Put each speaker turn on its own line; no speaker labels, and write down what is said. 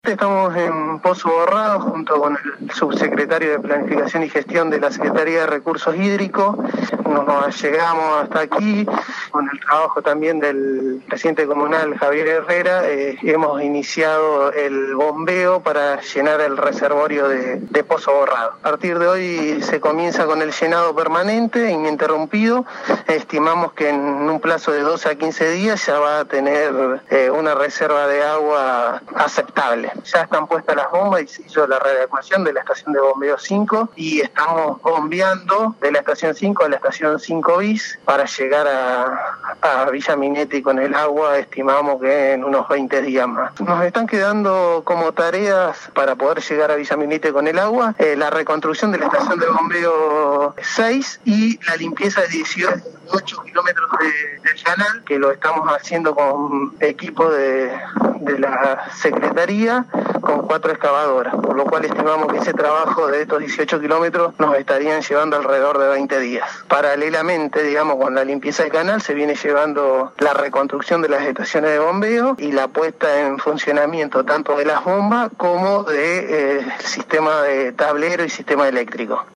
Actualmente estamos en Pozo Borrado junto con el subsecretario de Planificación y Gestión de la Secretaría de Recursos Hídricos. Nos llegamos hasta aquí con el trabajo también del presidente comunal Javier Herrera. Hemos iniciado el bombeo para llenar el reservorio de Pozo Borrado. A partir de hoy se comienza con el llenado permanente, ininterrumpido. Estimamos que en un plazo de 12 a 15 días ya va a tener una reserva de agua aceptable. Ya están puestas las bombas y se hizo la readecuación de la estación de bombeo 5 y estamos bombeando de la estación 5 a la estación 5 bis para llegar a Villa Minetti con el agua. Estimamos que en unos 20 días más. Nos están quedando como tareas para poder llegar a Villa Minetti con el agua la reconstrucción de la estación de bombeo 6 y la limpieza de 18 kilómetros del canal, que lo estamos haciendo con equipo de la Secretaría con 4 excavadoras, por lo cual estimamos que ese trabajo de estos 18 kilómetros nos estarían llevando alrededor de 20 días. Paralelamente, digamos, con la limpieza del canal se viene llevando la reconstrucción de las estaciones de bombeo y la puesta en funcionamiento tanto de las bombas como del sistema de tablero y sistema eléctrico.